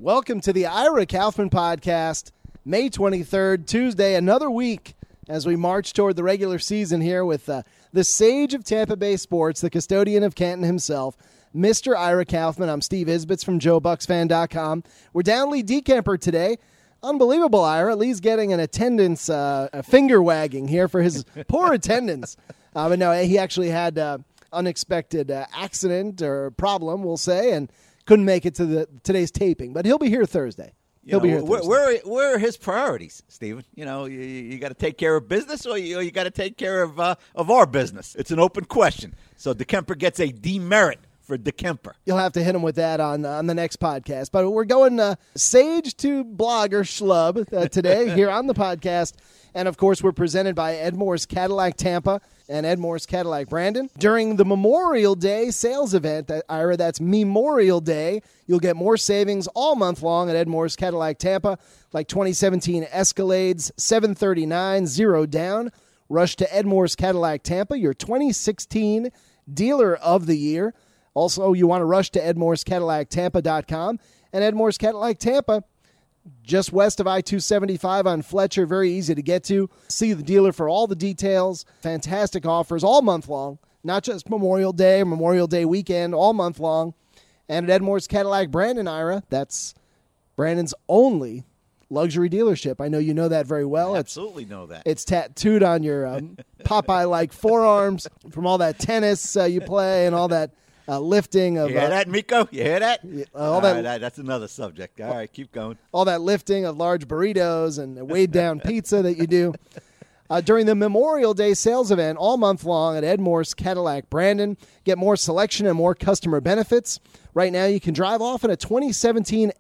Welcome to the Ira Kaufman Podcast, May 23rd, Tuesday, another week as we march toward the regular season here with the sage of Tampa Bay sports, the custodian of Canton himself, Mr. Ira Kaufman. I'm Steve Isbitz from JoeBucksFan.com. We're down Lee DeKemper today. Unbelievable, Ira. Lee's getting an attendance, a finger wagging here for his poor attendance. But no, he actually had unexpected accident or problem, we'll say, and couldn't make it to today's taping. But he'll be here Thursday. He'll be here Thursday. Where are his priorities, Stephen? You know, you got to take care of business, or you got to take care of our business. It's an open question. So DeKemper gets a demerit for DeKemper. You'll have to hit him with that on the next podcast. But we're going sage to blogger schlub today here on the podcast. And, of course, we're presented by Ed Moore's Cadillac Tampa and Ed Moore's Cadillac Brandon. During the Memorial Day sales event, Ira, that's Memorial Day, you'll get more savings all month long at Ed Moore's Cadillac Tampa, like 2017 Escalades, $739, 0 down. Rush to Ed Moore's Cadillac Tampa, your 2016 Dealer of the Year. Also, you want to rush to EdMoore'sCadillacTampa.com. And Ed Moore's Cadillac Tampa, just west of I-275 on Fletcher, very easy to get to. See the dealer for all the details. Fantastic offers all month long, not just Memorial Day or Memorial Day weekend, all month long. And at Ed Moore's Cadillac Brandon, Ira, that's Brandon's only luxury dealership. I know you know that very well. I absolutely know that. It's tattooed on your Popeye-like forearms from all that tennis you play and all that lifting of. You hear that, Miko? You hear that? That's another subject. All right, keep going. All that lifting of large burritos and weighed down pizza that you do. During the Memorial Day sales event all month long at Ed Moore's Cadillac Brandon, get more selection and more customer benefits. Right now, you can drive off in a 2017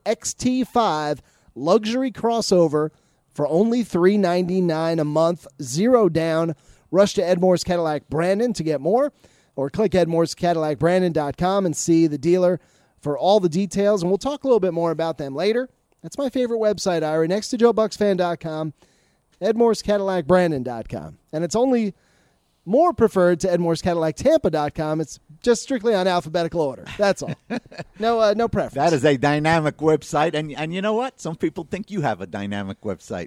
XT5 luxury crossover for only $399 a month, 0 down. Rush to Ed Moore's Cadillac Brandon to get more. Or click EdMoore'sCadillacBrandon.com and see the dealer for all the details. And we'll talk a little bit more about them later. That's my favorite website, Ira, next to JoeBucksFan.com, EdMoore'sCadillacBrandon.com. And it's only more preferred to EdMoore'sCadillacTampa.com. It's just strictly on alphabetical order. That's all. No preference. That is a dynamic website. And you know what? Some people think you have a dynamic website,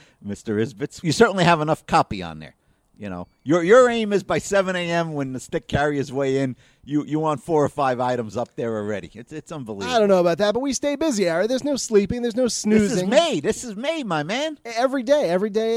Mr. Isbitz. You certainly have enough copy on there. You know, your aim is by 7 a.m. when the stick carriers weigh in, you want 4 or 5 items up there already. It's unbelievable. I don't know about that, but we stay busy, Ira. There's no sleeping. There's no snoozing. This is May, my man. Every day.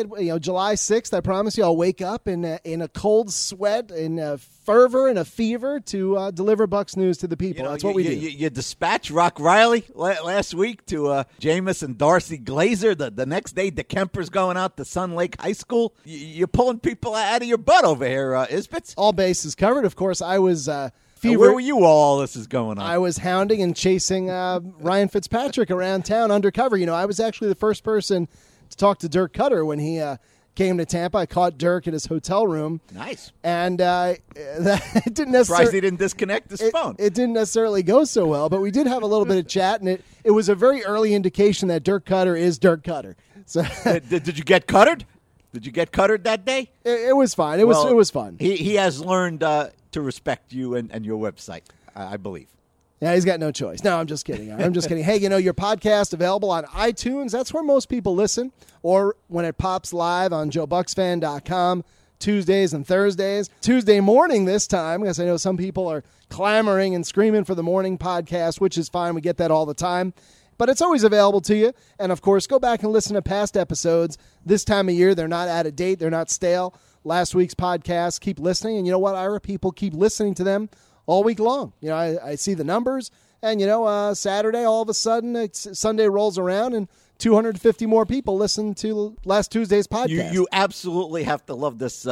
July 6th, I promise you, I'll wake up in a cold sweat, in a fervor and a fever to deliver Bucks news to the people. That's what we do. You dispatch Rock Riley last week to Jameis and Darcy Glazer. The next day, DeKemper's going out to Sun Lake High School. You're pulling people out of your butt over here, Isbitz. All bases covered. Of course, I was where were you all this is going on? I was hounding and chasing Ryan Fitzpatrick around town undercover. You know, I was actually the first person to talk to Dirk Cutter when he came to Tampa. I caught Dirk in his hotel room. Nice. And it didn't necessarily... Surprised he didn't disconnect his phone. It didn't necessarily go so well, but we did have a little bit of chat, and it was a very early indication that Dirk Cutter is Dirk Cutter. So Did you get cuttered? Did you get cuttered that day? It was fine. It was fun. He has learned to respect you and your website, I believe. Yeah, he's got no choice. No, I'm just kidding. I'm just kidding. Hey, your podcast available on iTunes. That's where most people listen. Or when it pops live on JoeBucksFan.com Tuesdays and Thursdays. Tuesday morning this time, because I know some people are clamoring and screaming for the morning podcast, which is fine. We get that all the time. But it's always available to you. And, of course, go back and listen to past episodes. This time of year, they're not out of date. They're not stale. Last week's podcast, keep listening. And you know what, Ira? People keep listening to them all week long. You know, I see the numbers. And, Saturday, all of a sudden, Sunday rolls around and 250 more people listen to last Tuesday's podcast. You absolutely have to love this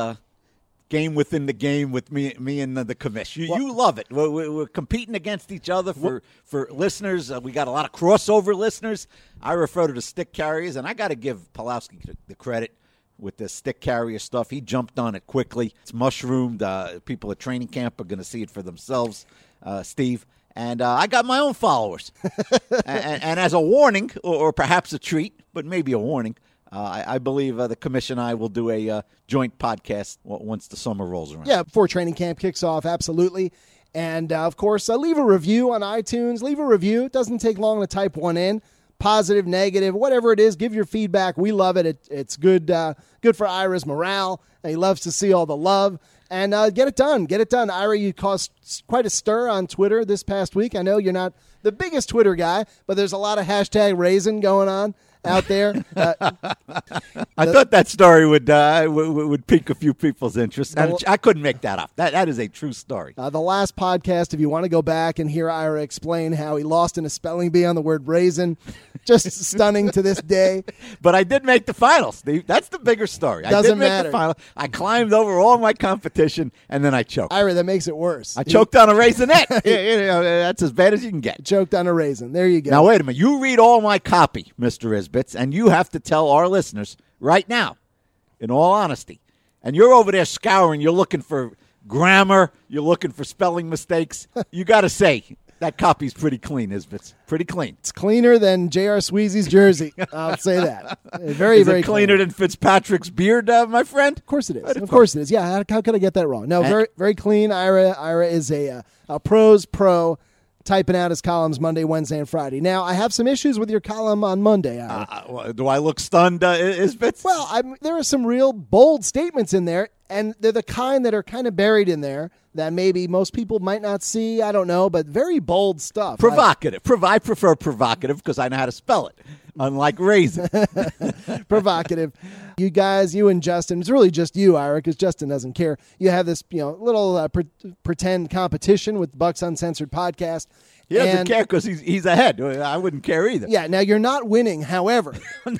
game within the game with me and the commish. You love it. We're competing against each other for listeners. We got a lot of crossover listeners. I refer to the stick carriers, and I got to give Pawlowski the credit with the stick carrier stuff. He jumped on it quickly. It's mushroomed. People at training camp are going to see it for themselves, Steve. And I got my own followers. and as a warning, or perhaps a treat, but maybe a warning, I believe the commission and I will do a joint podcast once the summer rolls around. Yeah, before training camp kicks off, absolutely. And, of course, leave a review on iTunes. Leave a review. It doesn't take long to type one in. Positive, negative, whatever it is, give your feedback. We love it. It's good good for Ira's morale. He loves to see all the love. And get it done. Get it done. Ira, you caused quite a stir on Twitter this past week. I know you're not the biggest Twitter guy, but there's a lot of hashtag raisin going on out there. I thought that story would pique a few people's interest. And I couldn't make that up. That is a true story. The last podcast, if you want to go back and hear Ira explain how he lost in a spelling bee on the word raisin, just stunning to this day. But I did make the finals, Steve. That's the bigger story. Doesn't I did make matter. the final. I climbed over all my competition, and then I choked. Ira, that makes it worse. I choked on a raisinette. That's as bad as you can get. Choked on a raisin. There you go. Now, wait a minute. You read all my copy, Mr. Isbitz, and you have to tell our listeners right now, in all honesty, and you're over there scouring, you're looking for grammar, you're looking for spelling mistakes. You got to say, that copy's pretty clean, Isbitz. Pretty clean. It's cleaner than J.R. Sweezy's jersey. I'll say that. Very, very cleaner clean. than Fitzpatrick's beard, my friend? Of course it is. Of course it is. Yeah, how could I get that wrong? No, very, very clean. Ira is a pros pro, typing out his columns Monday, Wednesday, and Friday. Now, I have some issues with your column on Monday, Ira. Do I look stunned, Isbitz? Well, there are some real bold statements in there, and they're the kind that are kind of buried in there that maybe most people might not see. I don't know, but very bold stuff. Provocative. I prefer provocative because I know how to spell it, unlike raisin. Provocative. You guys, you and Justin, it's really just you, Ira, because Justin doesn't care. You have this little pretend competition with Bucks Uncensored podcast. He doesn't care because he's ahead. I wouldn't care either. Yeah, now you're not winning. However,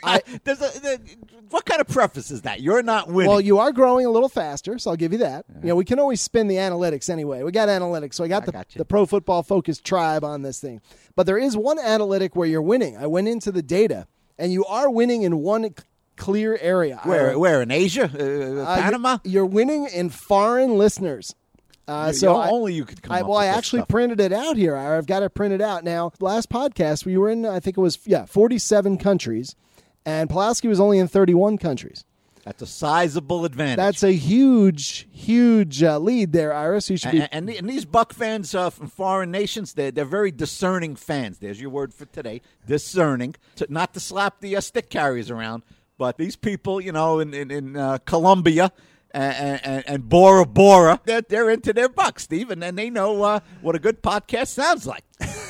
what kind of preface is that? You're not winning. Well, you are growing a little faster, so I'll give you that. We can always spin the analytics anyway. We got analytics, so I got the Pro Football Focus tribe on this thing. But there is one analytic where you're winning. I went into the data, and you are winning in one clear area. Where in Asia? Panama? You're winning in foreign listeners. Only you could come up with I this actually stuff. printed it out here. I've got it printed out. Now, last podcast, we were in, I think it was, 47 countries, and Pulaski was only in 31 countries. That's a sizable advantage. That's a huge lead there, Iris. You should be. And these Buck fans from foreign nations, they're very discerning fans. There's your word for today, discerning. Not to slap the stick carriers around, but these people, in Colombia and Bora Bora, they're into their Bucks, Steve, and they know what a good podcast sounds like.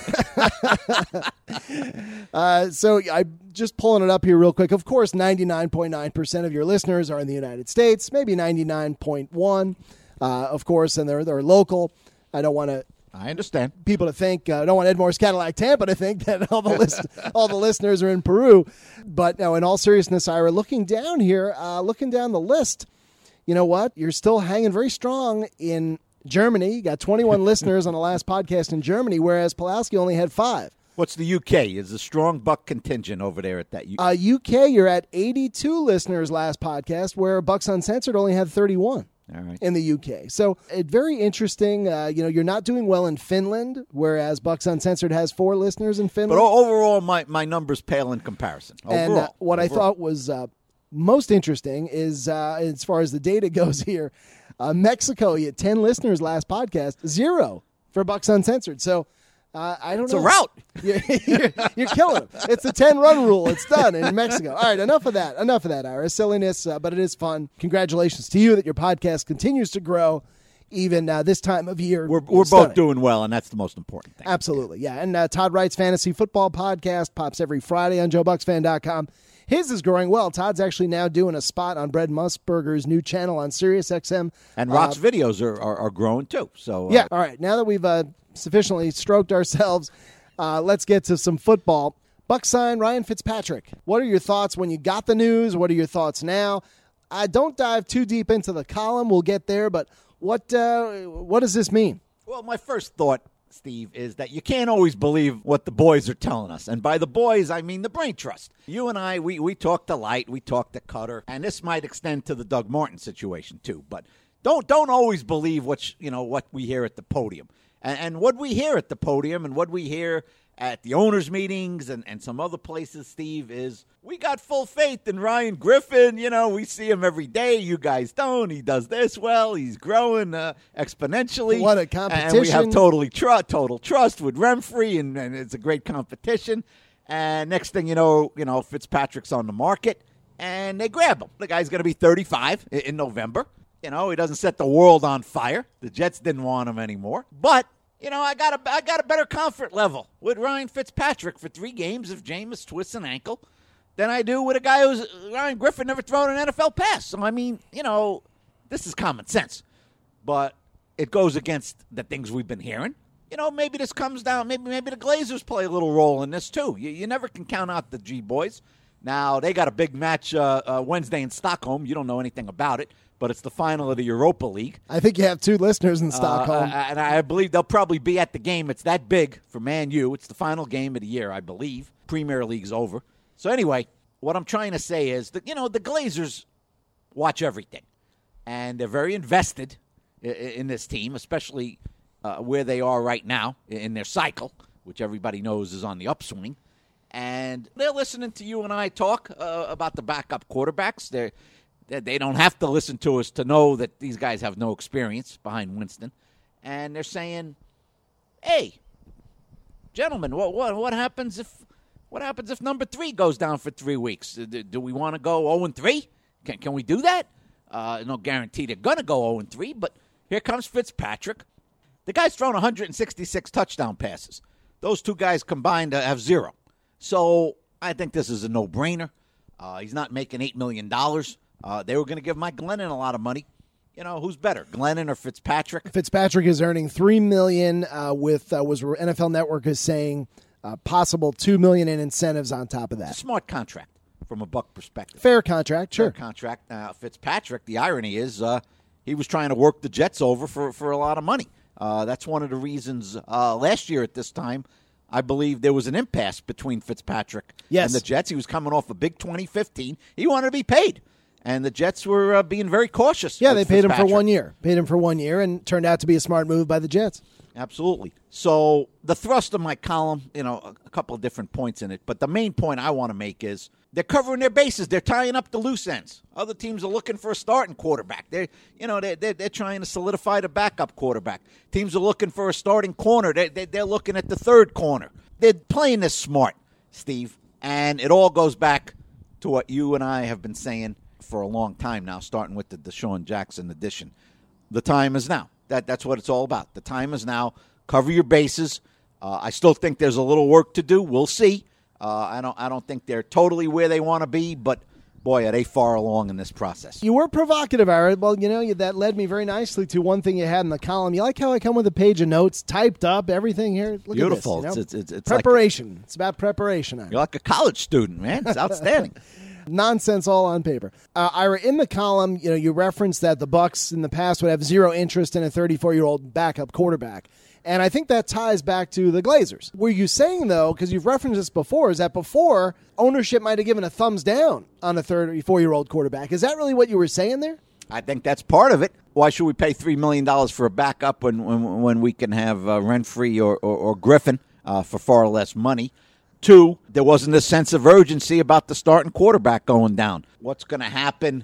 So I'm just pulling it up here real quick. Of course, 99.9% of your listeners are in the United States, maybe 99.1%, of course, and they're local. I don't want to. I understand. People to think, I don't want Edmore's Cadillac Tampa to think that all the listeners are in Peru. But no, in all seriousness, Ira, looking down here, looking down the list, you know what? You're still hanging very strong in Germany. You got 21 listeners on the last podcast in Germany, whereas Pulaski only had 5. What's the UK? Is a strong Buck contingent over there at that UK, you're at 82 listeners last podcast, where Bucks Uncensored only had 31. All right. In the UK. So very interesting. You're not doing well in Finland, whereas Bucks Uncensored has 4 listeners in Finland. But overall, my numbers pale in comparison. Overall. And what I thought was most interesting is, as far as the data goes here, Mexico, you had 10 listeners last podcast, 0 for Bucks Uncensored. So I don't know. It's a rout. You're killing them. It's the 10-run rule. It's done in Mexico. All right, enough of that, Ira. Silliness, but it is fun. Congratulations to you that your podcast continues to grow even this time of year. We're both doing well, and that's the most important thing. Absolutely, yeah. And Todd Wright's Fantasy Football Podcast pops every Friday on JoeBucksFan.com. His is growing well. Todd's actually now doing a spot on Brad Musburger's new channel on SiriusXM. And Rock's videos are growing, too. So yeah, all right. Now that we've sufficiently stroked ourselves, let's get to some football. Buck sign Ryan Fitzpatrick. What are your thoughts when you got the news? What are your thoughts now? Don't dive too deep into the column. We'll get there. But what does this mean? Well, my first thought, Steve, is that you can't always believe what the boys are telling us. And by the boys, I mean the Brain Trust. You and I, we talked to Light, we talked to Cutter, and this might extend to the Doug Martin situation too. But don't always believe what we hear at the podium. And what we hear at the podium and what we hear at the owners' meetings and some other places, Steve, is we got full faith in Ryan Griffin. We see him every day. You guys don't. He does this well. He's growing exponentially. What a competition. And we have total trust with Renfree, and it's a great competition. And next thing you know, Fitzpatrick's on the market, and they grab him. The guy's going to be 35 in November. He doesn't set the world on fire. The Jets didn't want him anymore. But, I got a better comfort level with Ryan Fitzpatrick for 3 games if Jameis twists an ankle than I do with a guy who's Ryan Griffin never thrown an NFL pass. So, this is common sense. But it goes against the things we've been hearing. Maybe this comes down. Maybe the Glazers play a little role in this, too. You never can count out the G-Boys. Now, they got a big match Wednesday in Stockholm. You don't know anything about it, but it's the final of the Europa League. I think you have 2 listeners in Stockholm. And I believe they'll probably be at the game. It's that big for Man U. It's the final game of the year, I believe. Premier League's over. So anyway, what I'm trying to say is that, the Glazers watch everything. And they're very invested in this team, especially where they are right now in their cycle, which everybody knows is on the upswing. And they're listening to you and I talk about the backup quarterbacks. They don't have to listen to us to know that these guys have no experience behind Winston. And they're saying, hey, gentlemen, what happens if number 3 goes down for 3 weeks? Do we want to go 0-3? Can we do that? No guarantee they're going to go 0-3, but here comes Fitzpatrick. The guy's thrown 166 touchdown passes. Those 2 guys combined have 0. So I think this is a no-brainer. He's not making $8 million. They were going to give Mike Glennon a lot of money. Who's better, Glennon or Fitzpatrick? Fitzpatrick is earning $3 million with NFL Network is saying possible $2 million in incentives on top of that. It's a smart contract from a Buck perspective. Fair contract, sure. Fair contract. Fitzpatrick, the irony is he was trying to work the Jets over for a lot of money. That's one of the reasons last year at this time, I believe there was an impasse between Fitzpatrick and the Jets. He was coming off a big 2015. He wanted to be paid. And the Jets were being very cautious. Yeah, they paid him for 1 year. Paid him for 1 year, and turned out to be a smart move by the Jets. Absolutely. So the thrust of my column, a couple of different points in it. But the main point I want to make is they're covering their bases. They're tying up the loose ends. Other teams are looking for a starting quarterback. They're trying to solidify the backup quarterback. Teams are looking for a starting corner. They're looking at the third corner. They're playing this smart, Steve. And it all goes back to what you and I have been saying for a long time now, starting with the Deshaun Jackson edition. The time is now. That's what it's all about. The time is now. Cover your bases. I still think there's a little work to do. We'll see. I don't think they're totally where they want to be, but boy, are they far along in this process. You were provocative, Ira. Well, that led me very nicely to one thing you had in the column. You like how I come with a page of notes, typed up, everything here? Look Beautiful. At this, it's preparation. It's about preparation. You're like a college student, man. It's outstanding. Nonsense all on paper. Ira, in the column, you referenced that the Bucs in the past would have 0 interest in a 34-year-old backup quarterback. And I think that ties back to the Glazers. Were you saying, though, because you've referenced this before, is that before ownership might have given a thumbs down on a 34-year-old quarterback? Is that really what you were saying there? I think that's part of it. Why should we pay $3 million for a backup when we can have Renfree or Griffin for far less money? 2, there wasn't a sense of urgency about the starting quarterback going down. What's going to happen,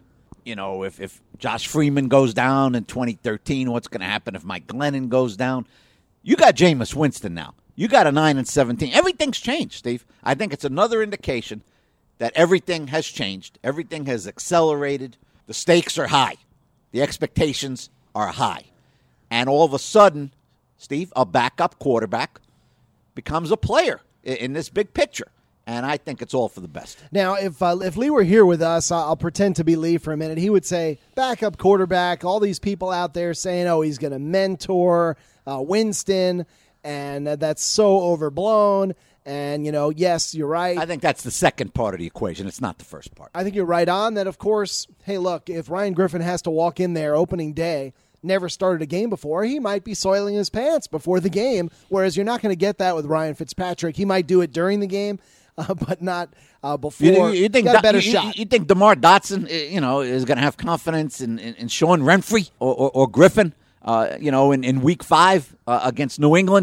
if Josh Freeman goes down in 2013? What's going to happen if Mike Glennon goes down? You got Jameis Winston now. You got a 9-17. Everything's changed, Steve. I think it's another indication that everything has changed. Everything has accelerated. The stakes are high. The expectations are high. And all of a sudden, Steve, a backup quarterback becomes a player in this big picture. And I think it's all for the best. Now, if Lee were here with us, I'll pretend to be Lee for a minute. He would say, backup quarterback, all these people out there saying, he's going to mentor Winston, and that's so overblown. And, yes, you're right. I think that's the second part of the equation. It's not the first part. I think you're right on that, of course. Hey, look, if Ryan Griffin has to walk in there opening day, never started a game before, he might be soiling his pants before the game, whereas you're not going to get that with Ryan Fitzpatrick. He might do it during the game, but not before. You think got a better shot. You think DeMar Dotson, is going to have confidence in Sean Renfree or Griffin, in Week 5 against New England,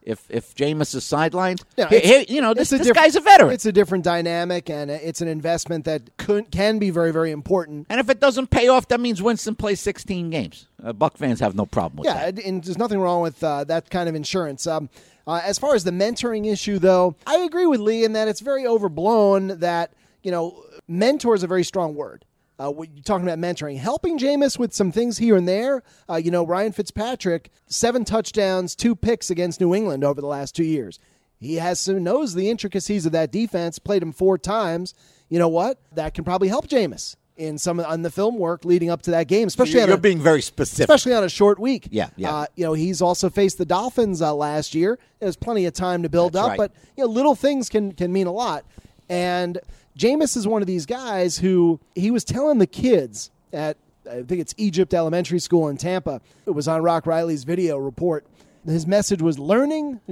if Jameis is sidelined. Yeah, This guy's a veteran. It's a different dynamic, and it's an investment that can be very, very important. And if it doesn't pay off, that means Winston plays 16 games. Buck fans have no problem with that. Yeah, and there's nothing wrong with that kind of insurance. As far as the mentoring issue, though, I agree with Lee in that it's very overblown that, mentor is a very strong word. You're talking about mentoring. Helping Jameis with some things here and there. Ryan Fitzpatrick, 7 touchdowns, 2 picks against New England over the last 2 years. He knows the intricacies of that defense, played him 4 times. You know what? That can probably help Jameis on the film work leading up to that game, especially you're being very specific, especially on a short week. Yeah. He's also faced the Dolphins last year. There's plenty of time to build up, right. but little things can mean a lot. And Jameis is one of these guys who he was telling the kids at, I think it's Egypt Elementary School in Tampa. It was on Rock Riley's video report. His message was listening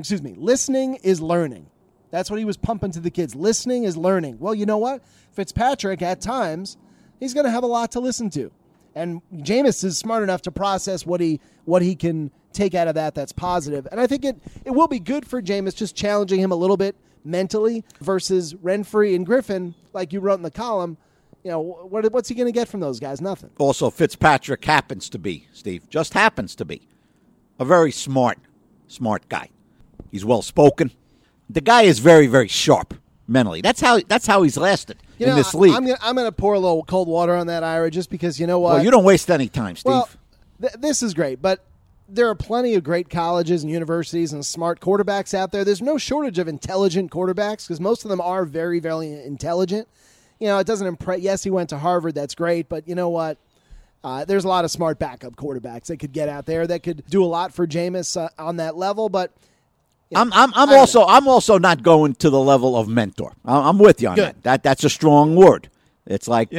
is learning. That's what he was pumping to the kids. Listening is learning. Well, you know what? Fitzpatrick, at times, he's going to have a lot to listen to. And Jameis is smart enough to process what he can take out of that's positive. And I think it will be good for Jameis, just challenging him a little bit mentally versus Renfree and Griffin, like you wrote in the column. What's he going to get from those guys? Nothing. Also, Fitzpatrick happens to be, Steve, just happens to be a very smart guy. He's well-spoken. The guy is very, very sharp mentally. That's how he's lasted in this league. I'm going to pour a little cold water on that, Ira, just because you know what? Well, you don't waste any time, Steve. Well, this is great, but there are plenty of great colleges and universities and smart quarterbacks out there. There's no shortage of intelligent quarterbacks because most of them are very, very intelligent. It doesn't impress. Yes, he went to Harvard. That's great. But you know what? There's a lot of smart backup quarterbacks that could get out there that could do a lot for Jameis on that level. But I'm also not going to the level of mentor. I'm with you on that. That's a strong word. It's like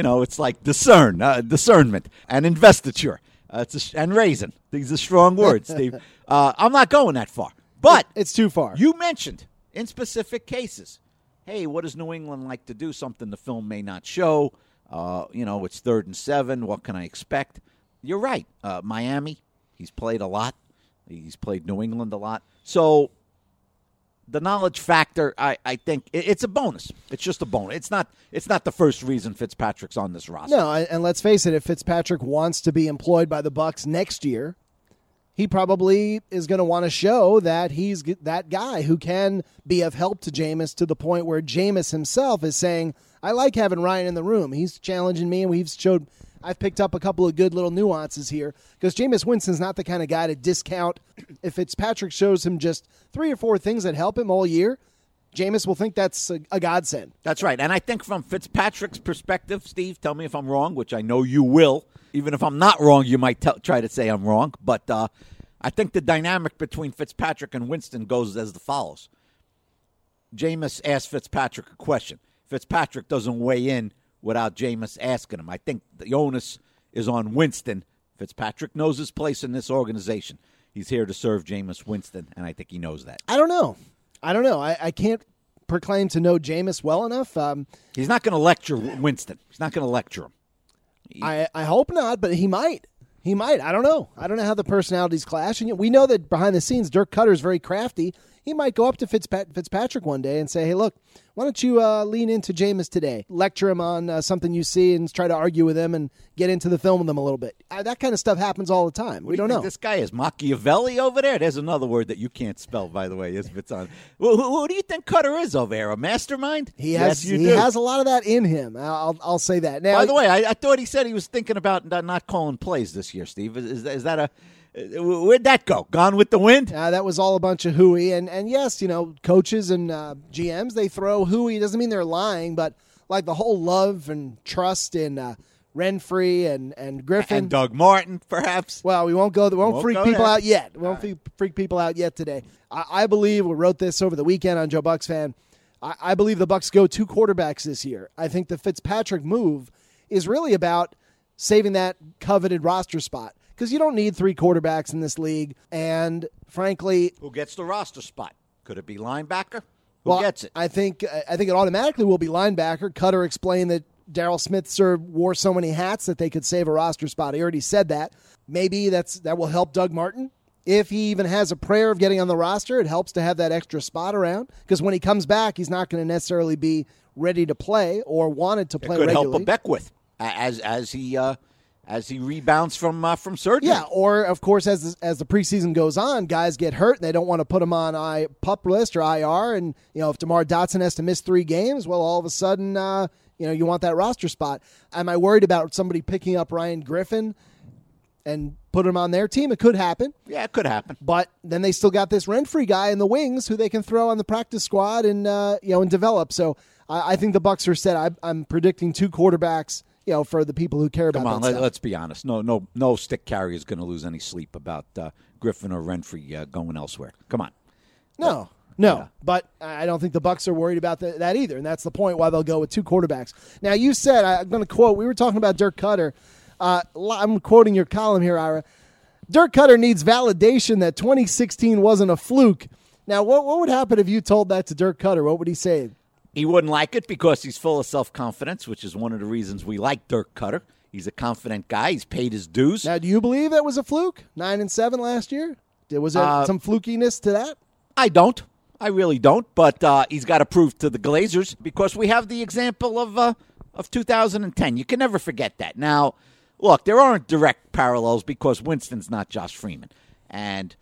discernment and investiture. And raisin. These are strong words, Steve. I'm not going that far. But it's too far. You mentioned in specific cases, hey, what does New England like to do? Something the film may not show. It's 3rd and 7. What can I expect? You're right. Miami, he's played a lot. He's played New England a lot. So the knowledge factor, I think it's a bonus. It's just a bonus. It's not the first reason Fitzpatrick's on this roster. No, and let's face it, if Fitzpatrick wants to be employed by the Bucs next year, he probably is going to want to show that he's that guy who can be of help to Jameis to the point where Jameis himself is saying, I like having Ryan in the room. He's challenging me, and I've picked up a couple of good little nuances here because Jameis Winston's not the kind of guy to discount. If Fitzpatrick shows him just 3 or 4 things that help him all year, Jameis will think that's a godsend. That's right. And I think from Fitzpatrick's perspective, Steve, tell me if I'm wrong, which I know you will. Even if I'm not wrong, you might try to say I'm wrong. But I think the dynamic between Fitzpatrick and Winston goes as follows. Jameis asked Fitzpatrick a question. Fitzpatrick doesn't weigh in without Jameis asking him. I think the onus is on Winston. Fitzpatrick knows his place in this organization. He's here to serve Jameis Winston, and I think he knows that. I don't know. I can't proclaim to know Jameis well enough. He's not going to lecture Winston. He's not going to lecture him. I hope not, but he might. He might. I don't know. I don't know how the personalities clash. And we know that behind the scenes, Dirk Cutter is very crafty. He might go up to Fitzpatrick one day and say, hey, look, why don't you lean into Jameis today? Lecture him on something you see and try to argue with him and get into the film with him a little bit. That kind of stuff happens all the time. We don't know. This guy is Machiavelli over there? There's another word that you can't spell, by the way. It's on. Who do you think Cutter is over there? A mastermind? He has a lot of that in him. I'll say that. Now, by the way, I thought he said he was thinking about not calling plays this year, Steve. Is that a... Where'd that go? Gone with the wind? That was all a bunch of hooey. And yes, coaches and GMs, they throw hooey. Doesn't mean they're lying, but like the whole love and trust in Renfree and Griffin. And Doug Martin, perhaps. Well, we won't go there. We won't freak people out yet. We won't freak people out yet today. I believe, we wrote this over the weekend on Joe Bucks Fan, I believe the Bucs go 2 quarterbacks this year. I think the Fitzpatrick move is really about saving that coveted roster spot. Because you don't need 3 quarterbacks in this league. And, frankly... Who gets the roster spot? Could it be linebacker? Who gets it? I think it automatically will be linebacker. Cutter explained that Darryl Smith wore so many hats that they could save a roster spot. He already said that. Maybe that will help Doug Martin. If he even has a prayer of getting on the roster, it helps to have that extra spot around, because when he comes back, he's not going to necessarily be ready to play or wanted to play regularly. It regularly. could help a Beckwith as he rebounds from surgery. Yeah, or of course, as the preseason goes on, guys get hurt and they don't want to put them on PUP list or IR. And if DeMar Dotson has to miss 3 games, well, all of a sudden, you want that roster spot. Am I worried about somebody picking up Ryan Griffin and put him on their team? It could happen. Yeah, it could happen. But then they still got this Renfree guy in the wings who they can throw on the practice squad and and develop. So I think the Bucs are set. I'm predicting 2 quarterbacks. For the people who care about Come on, that stuff. let's be honest. No stick carrier is going to lose any sleep about Griffin or Renfree going elsewhere. Come on. No. But I don't think the Bucs are worried about that either, and that's the point why they'll go with 2 quarterbacks. Now, you said, I'm going to quote, we were talking about Dirk Cutter. I'm quoting your column here, Ira. Dirk Cutter needs validation that 2016 wasn't a fluke. Now, what would happen if you told that to Dirk Cutter? What would he say? He wouldn't like it because he's full of self-confidence, which is one of the reasons we like Dirk Cutter. He's a confident guy. He's paid his dues. Now, do you believe that was a fluke? 9-7 last year? Was there some flukiness to that? I don't. I really don't. But he's got to prove to the Glazers, because we have the example of 2010. You can never forget that. Now, look, there aren't direct parallels because Winston's not Josh Freeman. And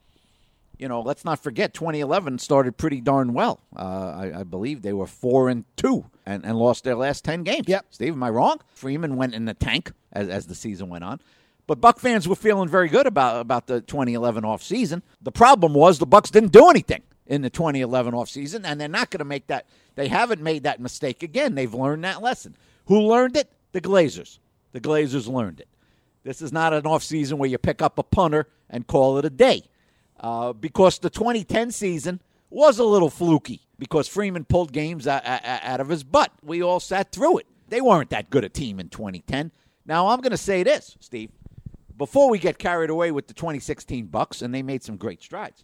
let's not forget, 2011 started pretty darn well. I believe they were 4-2 and lost their last 10 games. Yep. Steve, am I wrong? Freeman went in the tank as the season went on. But Buck fans were feeling very good about the 2011 offseason. The problem was the Bucs didn't do anything in the 2011 offseason, and they're not going to make that. They haven't made that mistake again. They've learned that lesson. Who learned it? The Glazers. The Glazers learned it. This is not an offseason where you pick up a punter and call it a day. Because the 2010 season was a little fluky because Freeman pulled games out of his butt. We all sat through it. They weren't that good a team in 2010. Now, I'm going to say this, Steve. Before we get carried away with the 2016 Bucs, and they made some great strides.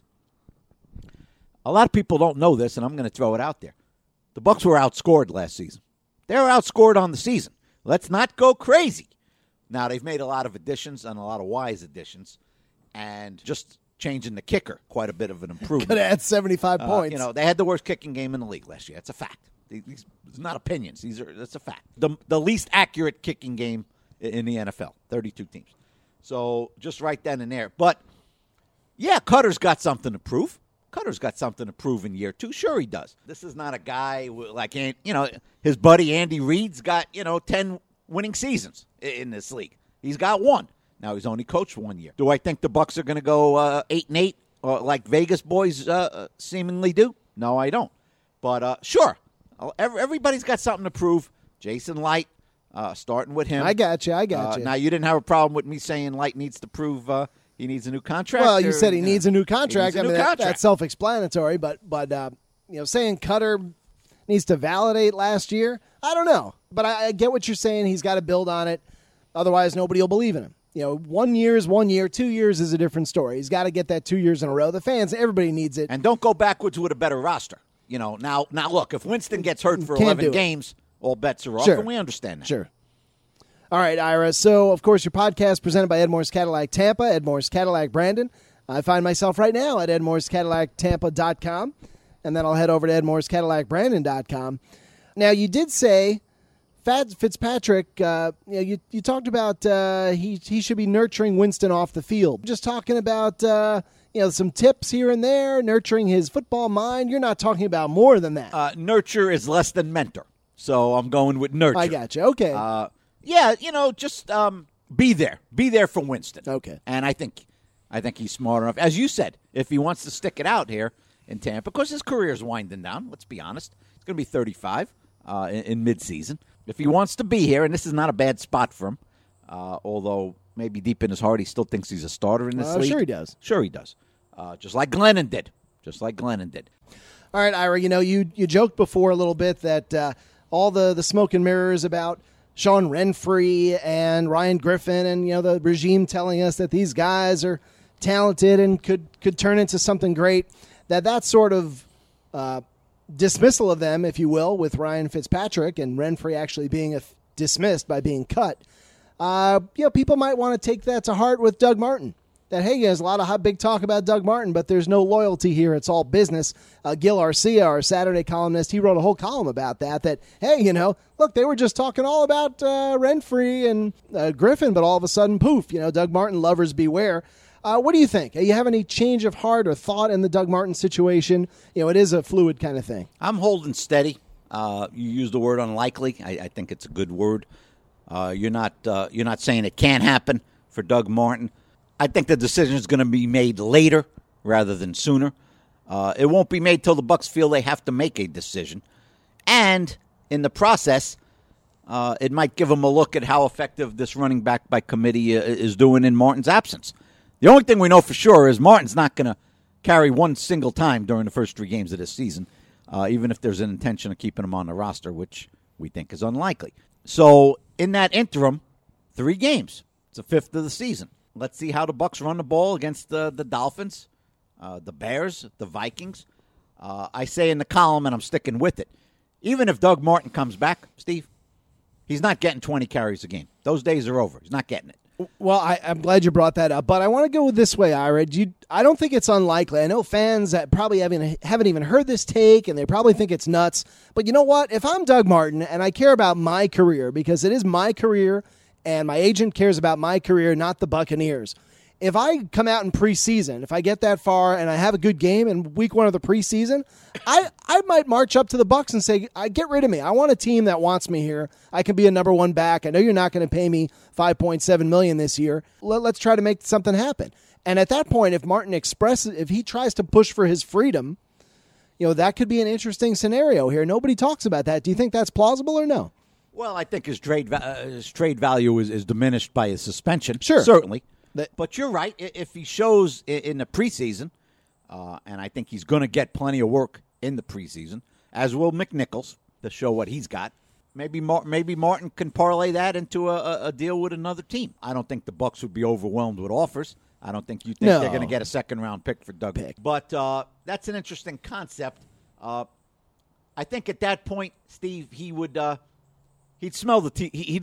A lot of people don't know this, and I'm going to throw it out there. The Bucs were outscored last season. They were outscored on the season. Let's not go crazy. Now, they've made a lot of additions and a lot of wise additions, and just changing the kicker, quite a bit of an improvement. Could add 75 points. They had the worst kicking game in the league last year. That's a fact. These not opinions. That's a fact. The least accurate kicking game in the NFL, 32 teams. So just right then and there. But, yeah, Cutter's got something to prove. Cutter's got something to prove in year 2. Sure he does. This is not a guy like, his buddy Andy Reid's got, 10 winning seasons in this league. He's got 1. Now, he's only coached 1 year. Do I think the Bucs are going to go 8-8 like Vegas boys seemingly do? No, I don't. But, sure, everybody's got something to prove. Jason Light, starting with him. I got you. Now, you didn't have a problem with me saying Light needs to prove he needs a new contract? Well, you said he needs a new contract. Contract. That's self-explanatory. But saying Cutter needs to validate last year, I don't know. But I get what you're saying. He's got to build on it. Otherwise, nobody will believe in him. 1 year is 1 year. 2 years is a different story. He's got to get that 2 years in a row. The fans, everybody needs it. And don't go backwards with a better roster. Now look, if Winston gets hurt for 11 games, all bets are off, and we understand that. Sure. All right, Ira. So, of course, your podcast presented by Edmore's Cadillac Tampa, Edmore's Cadillac Brandon. I find myself right now at edmorescadillactampa.com, and then I'll head over to edmorescadillacbrandon.com. Now, you did say Fitzpatrick, you talked about he should be nurturing Winston off the field. Just talking about some tips here and there, nurturing his football mind. You're not talking about more than that. Nurture is less than mentor, so I'm going with nurture. I got you. Okay. Just be there. Be there for Winston. Okay. And I think he's smart enough. As you said, if he wants to stick it out here in Tampa, because his career is winding down, let's be honest. He's going to be 35 in midseason. If he wants to be here, and this is not a bad spot for him, although maybe deep in his heart he still thinks he's a starter in this league. Sure he does. Sure he does. Just like Glennon did. All right, Ira, you joked before a little bit that all the smoke and mirrors about Sean Renfree and Ryan Griffin and, the regime telling us that these guys are talented and could turn into something great, that sort of dismissal of them, if you will, with Ryan Fitzpatrick and Renfree actually being dismissed by being cut. People might want to take that to heart with Doug Martin. that, hey, there's a lot of big talk about Doug Martin, but there's no loyalty here. It's all business. Gil Arcia, our Saturday columnist, he wrote a whole column about that, hey, look, they were just talking all about Renfree and Griffin, but all of a sudden, poof, Doug Martin lovers beware. What do you think? Do you have any change of heart or thought in the Doug Martin situation? It is a fluid kind of thing. I'm holding steady. You used the word unlikely. I think it's a good word. You're not saying it can't happen for Doug Martin. I think the decision is going to be made later rather than sooner. It won't be made till the Bucs feel they have to make a decision, and in the process, it might give them a look at how effective this running back by committee is doing in Martin's absence. The only thing we know for sure is Martin's not going to carry one single time during the first 3 games of this season, even if there's an intention of keeping him on the roster, which we think is unlikely. So in that interim, 3 games. It's a fifth of the season. Let's see how the Bucs run the ball against the Dolphins, the Bears, the Vikings. I say in the column, and I'm sticking with it, even if Doug Martin comes back, Steve, he's not getting 20 carries a game. Those days are over. He's not getting it. Well, I'm glad you brought that up, but I want to go this way, Ira. I don't think it's unlikely. I know fans that probably haven't even heard this take, and they probably think it's nuts. But you know what? If I'm Doug Martin, and I care about my career, because it is my career, and my agent cares about my career, not the Buccaneers. If I come out in preseason, if I get that far and I have a good game in week 1 of the preseason, I might march up to the Bucs and say, get rid of me. I want a team that wants me here. I can be a number 1 back. I know you're not going to pay me $5.7 million this year. Let's try to make something happen. And at that point, if he tries to push for his freedom, that could be an interesting scenario here. Nobody talks about that. Do you think that's plausible or no? Well, I think his trade value is diminished by his suspension. Sure. Certainly. But you're right. If he shows in the preseason, and I think he's going to get plenty of work in the preseason, as will McNichols, to show what he's got, maybe Martin can parlay that into a deal with another team. I don't think the Bucs would be overwhelmed with offers. I don't think they're going to get a second-round pick for Doug. But that's an interesting concept. I think at that point, Steve, he would he'd smell the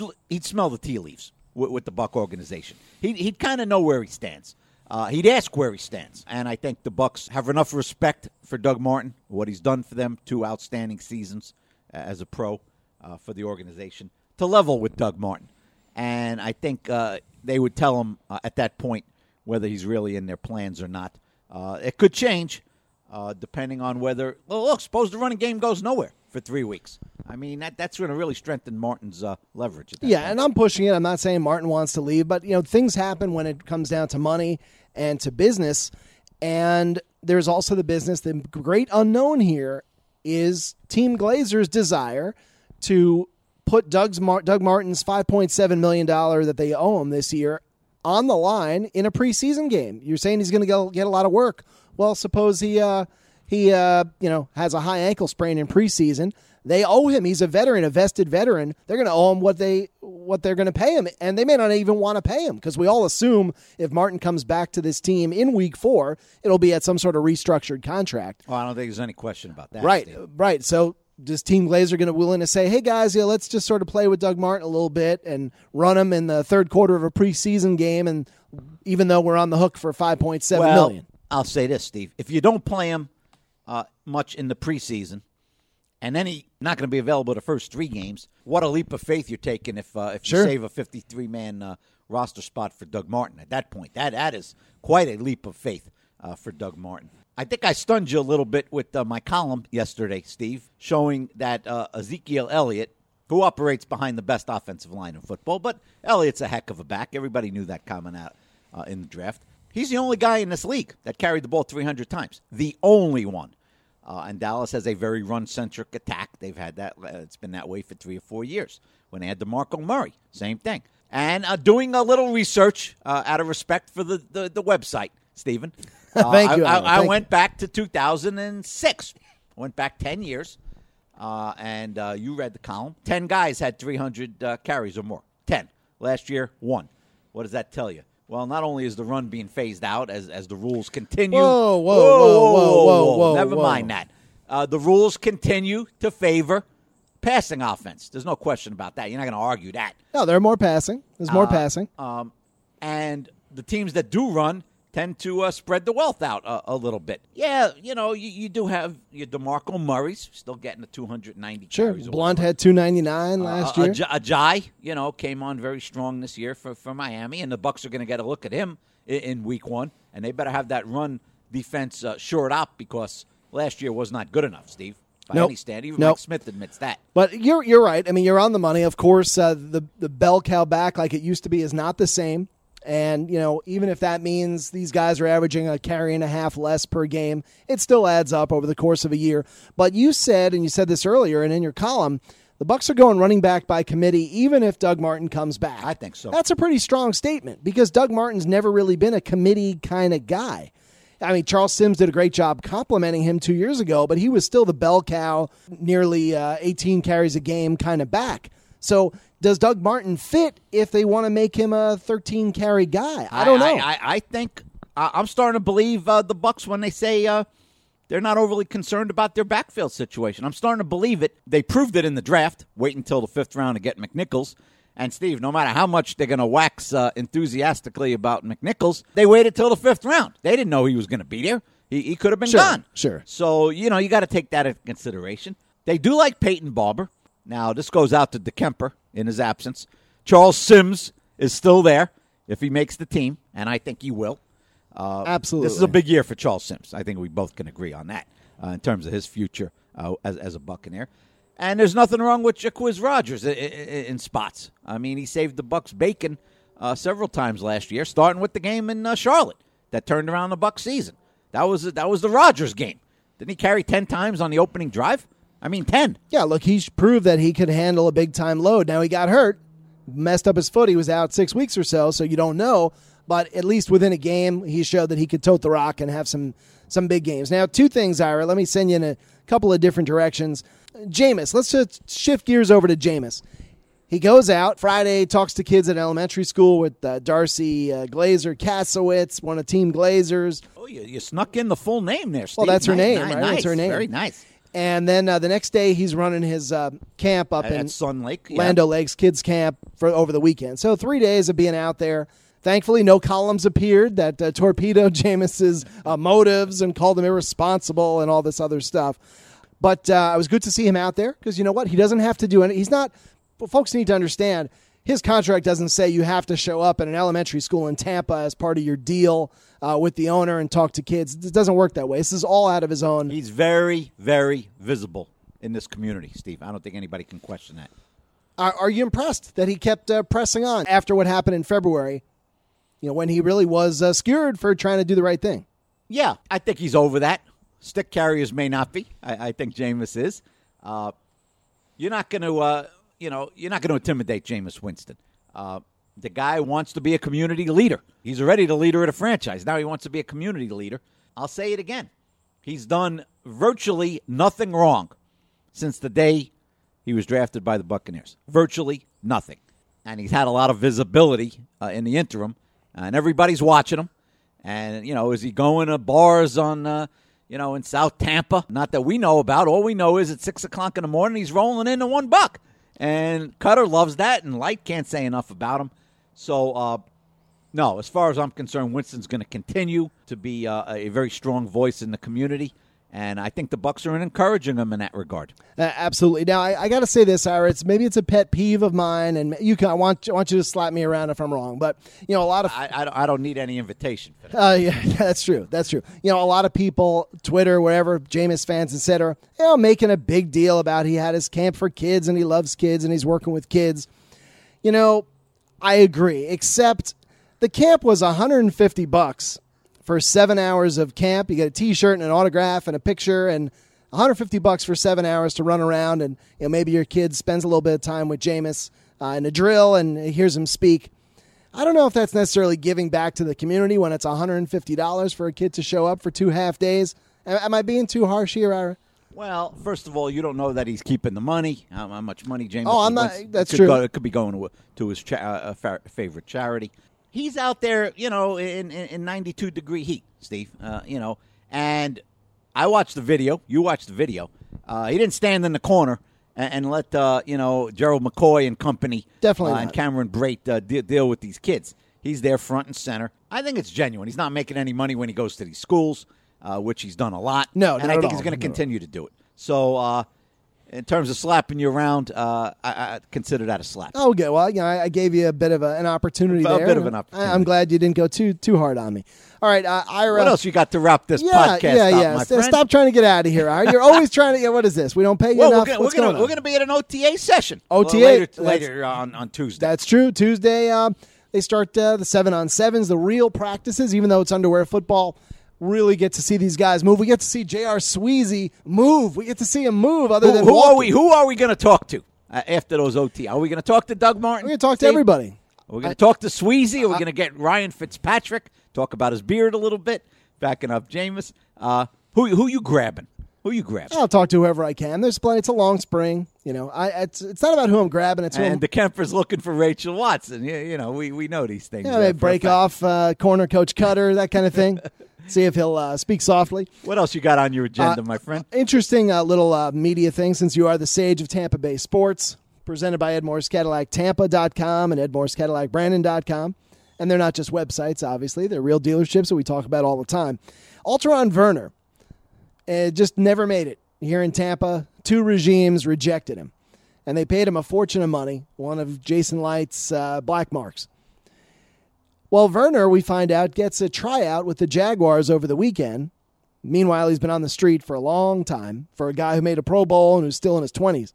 tea leaves with the Buck organization. He'd kind of know where he stands. He'd ask where he stands. And I think the Bucs have enough respect for Doug Martin, what he's done for them, 2 outstanding seasons as a pro for the organization, to level with Doug Martin. And I think they would tell him at that point whether he's really in their plans or not. It could change depending on whether, suppose the running game goes nowhere for 3 weeks. I mean, that's going to really strengthen Martin's leverage. Point. And I'm pushing it. I'm not saying Martin wants to leave, but things happen when it comes down to money and to business. And there's also the business. The great unknown here is Team Glazer's desire to put Doug Martin's $5.7 million that they owe him this year on the line in a preseason game. You're saying he's going to get a lot of work. Well, suppose he has a high ankle sprain in preseason. They owe him. He's a veteran, a vested veteran. They're going to owe him what they're going to pay him, and they may not even want to pay him because we all assume if Martin comes back to this team in week 4, it'll be at some sort of restructured contract. Well, I don't think there's any question about that. Right, Steve. right. So does Team Glazer going to willing to say, hey, guys, let's just sort of play with Doug Martin a little bit and run him in the third quarter of a preseason game, and even though we're on the hook for $5.7 million? I'll say this, Steve. If you don't play him much in the preseason, and then he's not going to be available the first 3 games, what a leap of faith you're taking if you save a 53-man roster spot for Doug Martin at that point. That is quite a leap of faith for Doug Martin. I think I stunned you a little bit with my column yesterday, Steve, showing that Ezekiel Elliott, who operates behind the best offensive line in football, but Elliott's a heck of a back. Everybody knew that coming out in the draft. He's the only guy in this league that carried the ball 300 times. The only one. And Dallas has a very run-centric attack. They've had that. It's been that way for 3 or 4 years. When they had DeMarco Murray, same thing. And doing a little research out of respect for the website, Stephen. Thank you. I went back to 2006. Went back 10 years. And you read the column. 10 guys had 300 carries or more. 10. Last year, 1. What does that tell you? Well, not only is the run being phased out as the rules continue. Whoa. Never mind that. The rules continue to favor passing offense. There's no question about that. You're not going to argue that. No, there are more passing. There's more passing. And the teams that do run tend to spread the wealth out a little bit. Yeah, you do have your DeMarco Murray's still getting the 290 Sure, carries. Blunt had 299 last year. Ajayi, came on very strong this year for Miami, and the Bucs are going to get a look at him in week 1, and they better have that run defense shored up because last year was not good enough, Steve. By any stand, even Mike Smith admits that. But you're right. I mean, you're on the money. Of course, the bell cow back like it used to be is not the same. And, even if that means these guys are averaging a carry and a half less per game, it still adds up over the course of a year. But you said, and you said this earlier and in your column, the Bucs are going running back by committee even if Doug Martin comes back. I think so. That's a pretty strong statement because Doug Martin's never really been a committee kind of guy. I mean, Charles Sims did a great job complimenting him 2 years ago, but he was still the bell cow, nearly 18 carries a game kind of back. So does Doug Martin fit if they want to make him a 13-carry guy? I don't know. I think I'm starting to believe the Bucs when they say they're not overly concerned about their backfield situation. I'm starting to believe it. They proved it in the draft. Wait until the 5th round to get McNichols. And, Steve, no matter how much they're going to wax enthusiastically about McNichols, they waited till the 5th round. They didn't know he was going to be there. He could have been gone. Sure. So, you got to take that into consideration. They do like Peyton Barber. Now, this goes out to DeKemper in his absence. Charles Sims is still there if he makes the team, and I think he will. Absolutely. This is a big year for Charles Sims. I think we both can agree on that in terms of his future as a Buccaneer. And there's nothing wrong with Jacquizz Rodgers in spots. I mean, he saved the Bucs bacon several times last year, starting with the game in Charlotte that turned around the Bucs season. That was the Rodgers game. Didn't he carry 10 times on the opening drive? I mean, 10. Yeah, look, he's proved that he could handle a big-time load. Now, he got hurt, messed up his foot. He was out 6 weeks or so you don't know. But at least within a game, he showed that he could tote the rock and have some big games. Now, 2 things, Ira. Let me send you in a couple of different directions. Jameis, let's just shift gears over to Jameis. He goes out Friday, talks to kids at elementary school with Darcy Glazer Kasowitz, one of Team Glazers. Oh, you snuck in the full name there, Steve. Well, that's her name, right? Nice. That's her name. Very nice. And then the next day, he's running his camp up in Sun Lake, Lando Lakes Kids Camp for over the weekend. So 3 days of being out there. Thankfully, no columns appeared that torpedoed Jameis's motives and called him irresponsible and all this other stuff. But it was good to see him out there because you know what? He doesn't have to do anything. He's not – folks need to understand his contract doesn't say you have to show up at an elementary school in Tampa as part of your deal with the owner and talk to kids. It doesn't work that way. This is all out of his own. He's very, very visible in this community, Steve. I don't think anybody can question that. Are you impressed that he kept pressing on after what happened in February, when he really was skewered for trying to do the right thing? Yeah, I think he's over that. Stick carriers may not be. I think Jameis is. You're not going to, you're not going to intimidate Jameis Winston. The guy wants to be a community leader. He's already the leader of the franchise. Now he wants to be a community leader. I'll say it again. He's done virtually nothing wrong since the day he was drafted by the Buccaneers. Virtually nothing. And he's had a lot of visibility in the interim, and everybody's watching him. And, is he going to bars on, in South Tampa? Not that we know about. All we know is at 6 o'clock in the morning, he's rolling into $1. And Cutter loves that, and Light can't say enough about him. So, no, as far as I'm concerned, Winston's going to continue to be a very strong voice in the community. And I think the Bucs are encouraging him in that regard. Absolutely. Now, I got to say this, Ira. Maybe it's a pet peeve of mine, and I want you to slap me around if I'm wrong. But a lot of I don't need any invitation for that. Yeah, that's true. That's true. A lot of people, Twitter, wherever, Jameis fans, etc., making a big deal about he had his camp for kids and he loves kids and he's working with kids. I agree. Except the camp was $150. For 7 hours of camp. You get a T-shirt and an autograph and a picture and $150 for 7 hours to run around, and maybe your kid spends a little bit of time with Jameis in a drill and hears him speak. I don't know if that's necessarily giving back to the community when it's $150 for a kid to show up for 2 half days. Am I being too harsh here, Ira? Well, first of all, you don't know that he's keeping the money, how much money Jameis. Oh, I'm not. That's true. It could be going to his favorite charity. He's out there, in 92-degree heat, Steve, and I watched the video. You watched the video. He didn't stand in the corner and let, Gerald McCoy and company Definitely and Cameron Brate deal with these kids. He's there front and center. I think it's genuine. He's not making any money when he goes to these schools, which he's done a lot. No, and I think he's going to continue to do it. So, in terms of slapping you around, I consider that a slap. Oh, good. Well, I gave you a bit of an opportunity there. A bit of an opportunity. I'm glad you didn't go too hard on me. All right, Ira. What else you got to wrap this podcast up, my friend? Stop trying to get out of here, Ira. You're always trying to get, what is this? We don't pay you enough? What's going on? We're going to be at an OTA session. OTA? Later on Tuesday. That's true. Tuesday, they start the 7-on-7s, the real practices, even though it's underwear football. Really get to see these guys move. We get to see J.R. Sweezy move. We get to see him move. Who are we going to talk to after those OT? Are we going to talk to Doug Martin? We're going to talk to everybody. Are we going to talk to Sweezy? Are we going to get Ryan Fitzpatrick? Talk about his beard a little bit, backing up Jameis. Who you grabbing? I'll talk to whoever I can. There's plenty. It's a long spring. It's not about who I'm grabbing. It's who and the Kemper's looking for Rachel Watson. We know these things. Yeah, they break off corner coach Cutter, that kind of thing. See if he'll speak softly. What else you got on your agenda, my friend? Interesting little media thing, since you are the sage of Tampa Bay sports, presented by Ed Morris Cadillac Tampa.com and Ed Morris Cadillac Brandon.com. And they're not just websites, obviously. They're real dealerships that we talk about all the time. Alteron Werner just never made it here in Tampa. 2 regimes rejected him. And they paid him a fortune of money, one of Jason Light's black marks. Well, Werner, we find out, gets a tryout with the Jaguars over the weekend. Meanwhile, he's been on the street for a long time for a guy who made a Pro Bowl and who's still in his 20s.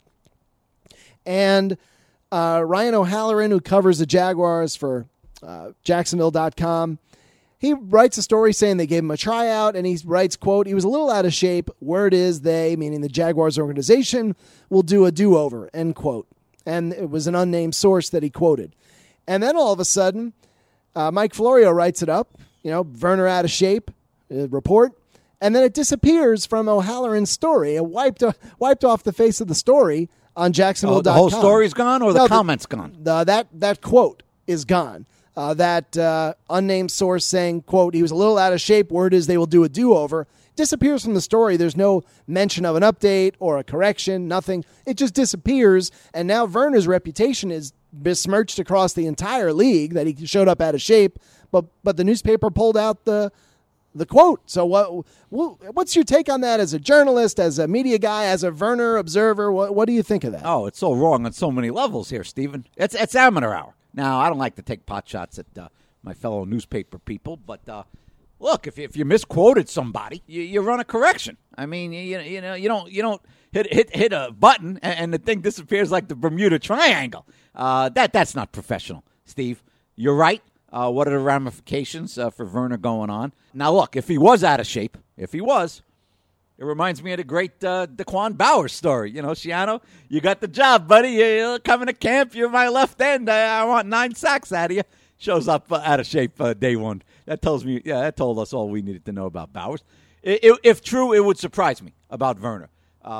And Ryan O'Halloran, who covers the Jaguars for Jacksonville.com, he writes a story saying they gave him a tryout, and he writes, quote, he was a little out of shape. Word is they, meaning the Jaguars organization, will do a do-over, end quote. And it was an unnamed source that he quoted. And then all of a sudden, Mike Florio writes it up, Werner out of shape, report, and then it disappears from O'Halloran's story. It wiped off the face of the story on Jacksonville.com. The whole story's gone, or the comment's gone? That quote is gone. That unnamed source saying, quote, he was a little out of shape, word is they will do a do-over, disappears from the story. There's no mention of an update or a correction, nothing. It just disappears, and now Werner's reputation is besmirched across the entire league that he showed up out of shape, but the newspaper pulled out the quote. So what's your take on that as a journalist, as a media guy, as a Werner observer? What do you think of that? Oh, it's so wrong on so many levels here, Stephen. It's amateur hour. Now, I don't like to take pot shots at my fellow newspaper people, but look, if you misquoted somebody, you run a correction. I mean, you don't hit a button and the thing disappears like the Bermuda Triangle. That's not professional, Steve. You're right. What are the ramifications for Werner going on? Now, look, if he was out of shape, it reminds me of the great Daquan Bowers story. Shiano, you got the job, buddy. You're coming to camp. You're my left end. I want 9 sacks out of you. Shows up out of shape day one. That told us all we needed to know about Bowers. If true, it would surprise me about Werner.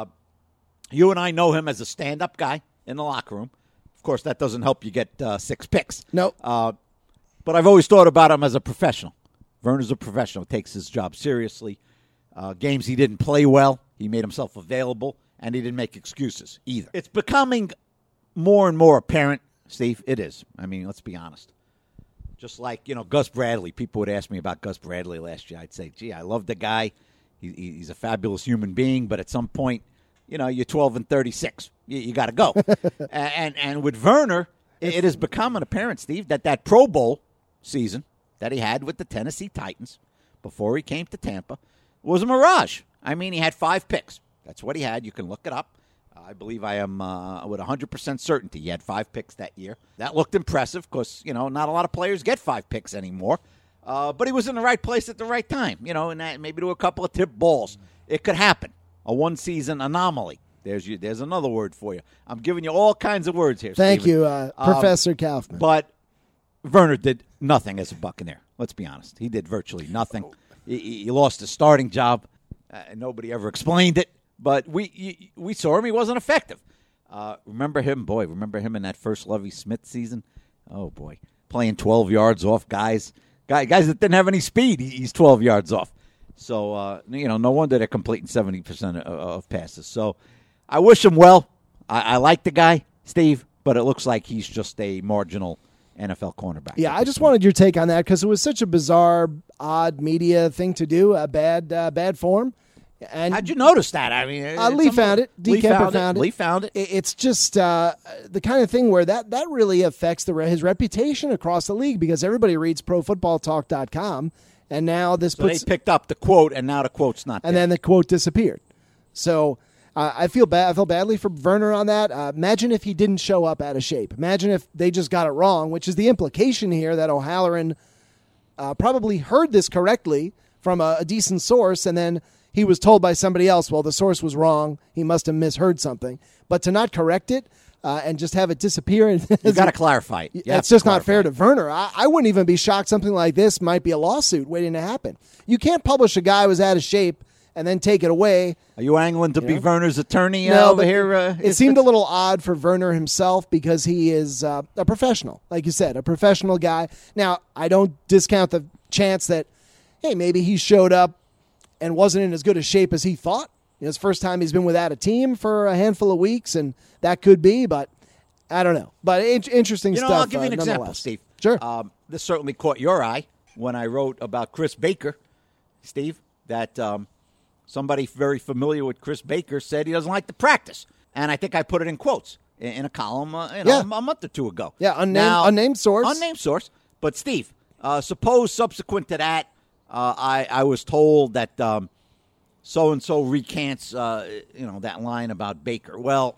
You and I know him as a stand-up guy in the locker room. Of course, that doesn't help you get 6 picks. No. But I've always thought about him as a professional. Werner's a professional, takes his job seriously. Games he didn't play well, he made himself available, and he didn't make excuses either. It's becoming more and more apparent, Steve. It is. I mean, let's be honest. Just like, Gus Bradley. People would ask me about Gus Bradley last year. I'd say, gee, I love the guy. He's a fabulous human being, but at some point, you're 12-36. You got to go. and with Werner, it has become apparent, Steve, that Pro Bowl season that he had with the Tennessee Titans before he came to Tampa was a mirage. I mean, he had 5 picks. That's what he had. You can look it up. I believe I am with 100% certainty he had 5 picks that year. That looked impressive because, not a lot of players get 5 picks anymore. But he was in the right place at the right time, and that maybe to a couple of tip balls. It could happen. A one-season anomaly. There's another word for you. I'm giving you all kinds of words here, Thank Steven. you, Professor Kaufman. But Werner did nothing as a Buccaneer. Let's be honest. He did virtually nothing. He lost his starting job. Nobody ever explained it. But we saw him. He wasn't effective. Remember him in that first Lovie Smith season? Oh, boy. Playing 12 yards off guys that didn't have any speed. He's 12 yards off. So, no wonder they're completing 70% of passes. So I wish him well. I like the guy, Steve, but it looks like he's just a marginal NFL cornerback. Yeah, I just wanted your take on that because it was such a bizarre, odd media thing to do, a bad form. And how'd you notice that? I mean, Lee found it. D. Kemper found it. Lee found it. It's just the kind of thing where that really affects his reputation across the league because everybody reads ProFootballTalk.com, and now they picked up the quote, and now the quote's not there. And then the quote disappeared. So I feel bad. I feel badly for Werner on that. Imagine if he didn't show up out of shape. Imagine if they just got it wrong, which is the implication here that O'Halloran probably heard this correctly from a decent source, and then he was told by somebody else, well, the source was wrong. He must have misheard something. But to not correct it and just have it disappear. You got to clarify it. It's just not fair to Werner. I wouldn't even be shocked something like this might be a lawsuit waiting to happen. You can't publish a guy who was out of shape and then take it away. Are you angling to be Werner's attorney no, over here? It seemed a little odd for Werner himself because he is a professional, like you said, a professional guy. Now, I don't discount the chance that, hey, maybe he showed up and wasn't in as good a shape as he thought. It's the first time he's been without a team for a handful of weeks, and that could be, but I don't know. But interesting stuff. I'll give you an example, Steve. Sure. This certainly caught your eye when I wrote about Chris Baker, Steve, that somebody very familiar with Chris Baker said he doesn't like to practice. And I think I put it in quotes in a column a month or two ago. Yeah, unnamed source. Unnamed source. But, Steve, suppose subsequent to that, I was told that so-and-so recants, that line about Baker. Well,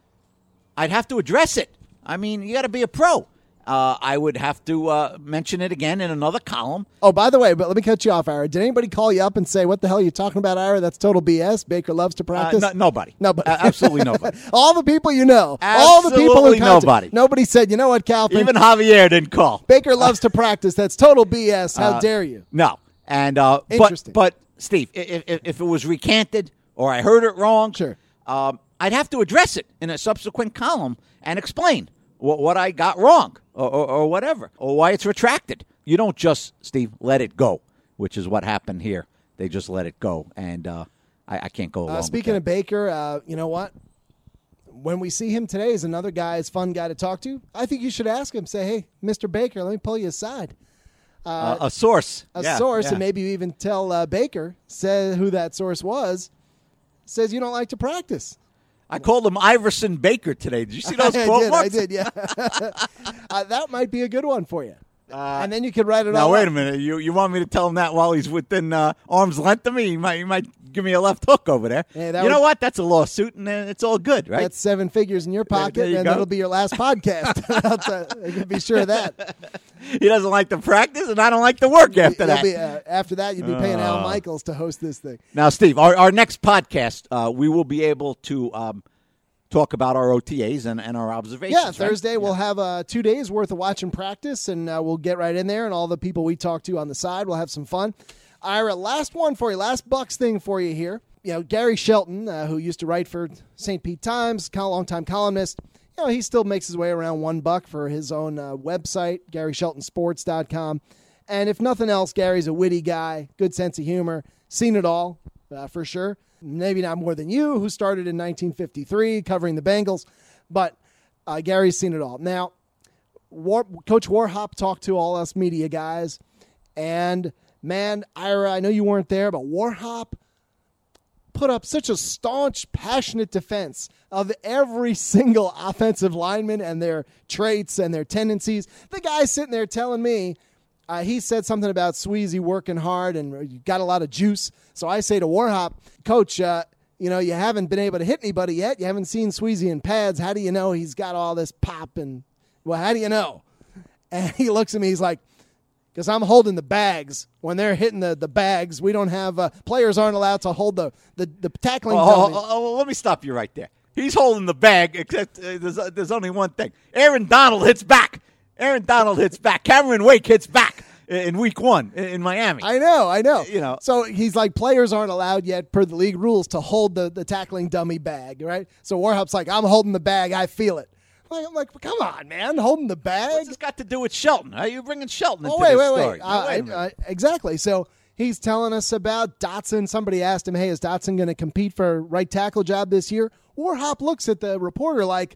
I'd have to address it. I mean, you got to be a pro. I would have to mention it again in another column. Oh, by the way, but let me cut you off, Ira. Did anybody call you up and say, what the hell are you talking about, Ira? That's total BS. Baker loves to practice? Nobody. Nobody. Absolutely nobody. All the people you know. Absolutely all the people in contact. Nobody. Nobody said, you know what, Calvin? Even Javier didn't call. Baker loves to practice. That's total BS. How dare you? No. And Interesting. But Steve, if it was recanted or I heard it wrong, sure. I'd have to address it in a subsequent column and explain what I got wrong or whatever, or why it's retracted. You don't just, Steve, let it go, which is what happened here. They just let it go, and I can't go along Speaking with of Baker, you know what? When we see him today as another guy, as fun guy to talk to, I think you should ask him, say, hey, Mr. Baker, let me pull you aside. A source. And maybe you even tell Baker, say who that source was, says you don't like to practice. I called him Iverson Baker today. Did you see those quote marks? I did, yeah. That might be a good one for you. And then you could write it now, all wait up. a minute. You want me to tell him that while he's within arm's length of me? You might give me a left hook over there. Hey, know what? That's a lawsuit, and it's all good, right? That's 7 figures in your pocket, and that'll be your last podcast. You can be sure of that. He doesn't like to practice, and I don't like to work after that. After that, you'll be paying Al Michaels to host this thing. Now, Steve, our next podcast, we will be able to talk about our OTAs and our observations. Yeah, Thursday we'll have 2 days worth of watch and practice, and we'll get right in there, and all the people we talk to on the side, we'll have some fun. Ira, last one for you, last Bucks thing for you here. Gary Shelton, who used to write for St. Pete Times, longtime columnist, he still makes his way around $1 for his own website, GarySheltonSports.com. And if nothing else, Gary's a witty guy, good sense of humor, seen it all, for sure. Maybe not more than you, who started in 1953 covering the Bengals, but Gary's seen it all. Now, Coach Warhop talked to all us media guys, and man, Ira, I know you weren't there, but Warhop put up such a staunch, passionate defense of every single offensive lineman and their traits and their tendencies. The guy's sitting there telling me, he said something about Sweezy working hard and got a lot of juice. So I say to Warhop, Coach, you haven't been able to hit anybody yet. You haven't seen Sweezy in pads. How do you know he's got all this pop? And, well, how do you know? And he looks at me, he's like, because I'm holding the bags. When they're hitting the bags, we don't have players aren't allowed to hold the tackling dummy. Let me stop you right there. He's holding the bag, except there's only one thing. Aaron Donald hits back. Cameron Wake hits back in week 1 in Miami. I know. So he's like, players aren't allowed yet per the league rules to hold the tackling dummy bag, right? So Warhop's like, I'm holding the bag. I feel it. I'm like, come on, man, holding the bag. What's this got to do with Shelton? Are you bringing Shelton into this story? Wait. Exactly. So he's telling us about Dotson. Somebody asked him, hey, is Dotson going to compete for a right tackle job this year? Warhop looks at the reporter like,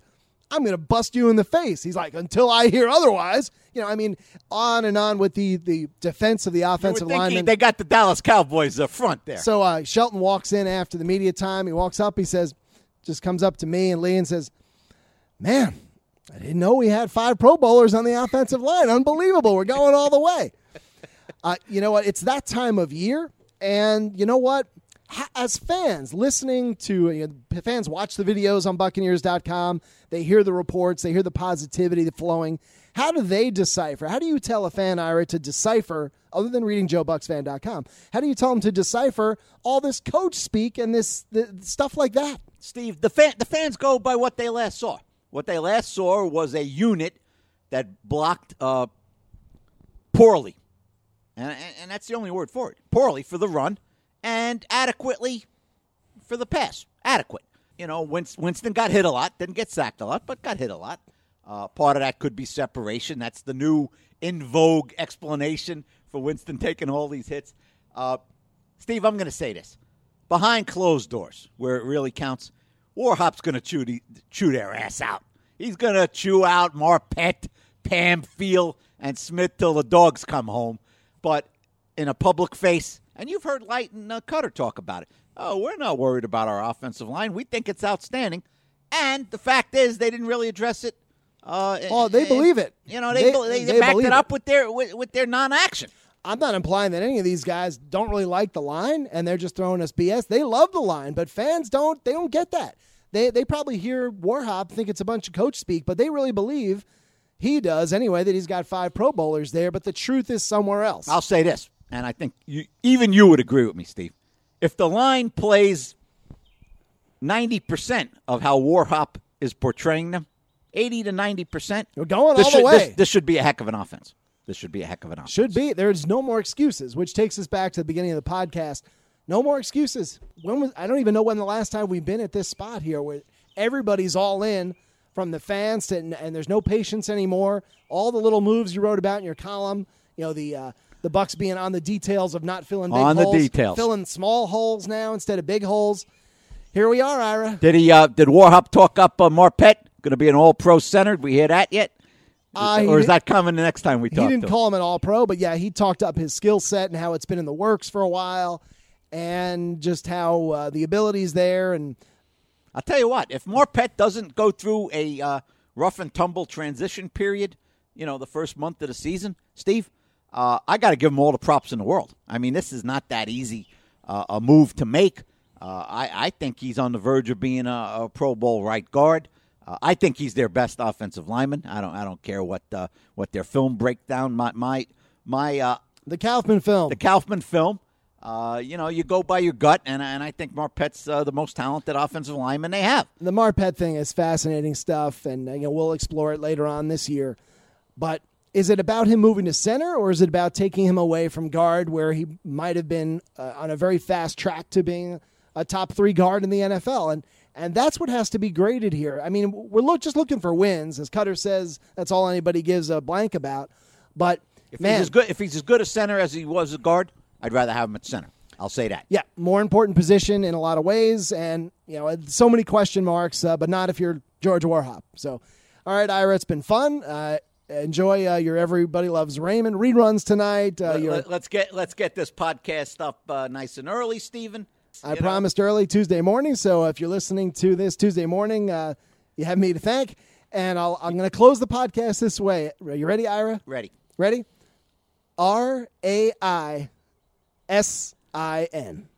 I'm going to bust you in the face. He's like, until I hear otherwise. On and on with the defense of the offensive lineman. They got the Dallas Cowboys up front there. So Shelton walks in after the media time. He walks up. He says, just comes up to me and Lee and says, man, I didn't know we had 5 Pro Bowlers on the offensive line. Unbelievable. We're going all the way. You know what? It's that time of year. And you know what? As fans listening to fans watch the videos on Buccaneers.com, they hear the reports, they hear the positivity flowing. How do they decipher? How do you tell a fan, Ira, to decipher, other than reading JoeBucksFan.com, how do you tell them to decipher all this coach speak and this stuff like that? Steve, the fans go by what they last saw. What they last saw was a unit that blocked poorly. And that's the only word for it. Poorly for the run and adequately for the pass. Adequate. Winston got hit a lot. Didn't get sacked a lot, but got hit a lot. Part of that could be separation. That's the new in vogue explanation for Winston taking all these hits. Steve, I'm going to say this. Behind closed doors, where it really counts, Warhop's going to chew their ass out. He's going to chew out Marpet, Pamphile, and Smith till the dogs come home. But in a public face, and you've heard Light and Cutter talk about it. Oh, we're not worried about our offensive line. We think it's outstanding. And the fact is, they didn't really address it. They believe it. They backed it up with their non-action. I'm not implying that any of these guys don't really like the line and they're just throwing us BS. They love the line, but fans don't. They don't get that. They probably hear Warhop, think it's a bunch of coach speak, but they really believe, he does anyway, that he's got 5 Pro Bowlers there, but the truth is somewhere else. I'll say this, and I think you would agree with me, Steve. If the line plays 90% of how Warhop is portraying them, 80 to 90%, we're going all the way. This should be a heck of an offense. Should be. There's no more excuses, which takes us back to the beginning of the podcast. No more excuses. I don't even know when the last time we've been at this spot here where everybody's all in, from the fans and there's no patience anymore. All the little moves you wrote about in your column, the Bucs being on the details of not filling big holes. On the details. Filling small holes now instead of big holes. Here we are, Ira. Did Warhop talk up Marpet? Going to be an all-pro center? Did we hear that yet? Or is that coming the next time we talk? He didn't call him an all-pro, but yeah, he talked up his skill set and how it's been in the works for a while and just how the ability's there. And I'll tell you what, if Marpet doesn't go through a rough and tumble transition period, the first month of the season, Steve, I got to give him all the props in the world. I mean, this is not that easy a move to make. I think he's on the verge of being a Pro Bowl right guard. I think he's their best offensive lineman. I don't care what their film breakdown. The Kaufman film. The Kaufman film. You go by your gut, and I think Marpet's the most talented offensive lineman they have. The Marpet thing is fascinating stuff, and we'll explore it later on this year. But is it about him moving to center, or is it about taking him away from guard, where he might have been on a very fast track to being a top 3 guard in the NFL? And that's what has to be graded here. I mean, we're just looking for wins. As Cutter says, that's all anybody gives a blank about. But, if he's as good a center as he was a guard, I'd rather have him at center. I'll say that. Yeah, more important position in a lot of ways. And, so many question marks, but not if you're George Warhop. So, all right, Ira, it's been fun. Enjoy your Everybody Loves Raymond reruns tonight. Let's get this podcast up nice and early, Stephen. I promised early Tuesday morning, so if you're listening to this Tuesday morning, you have me to thank. And I'm going to close the podcast this way. Are you ready, Ira? Ready. Ready? RAISIN.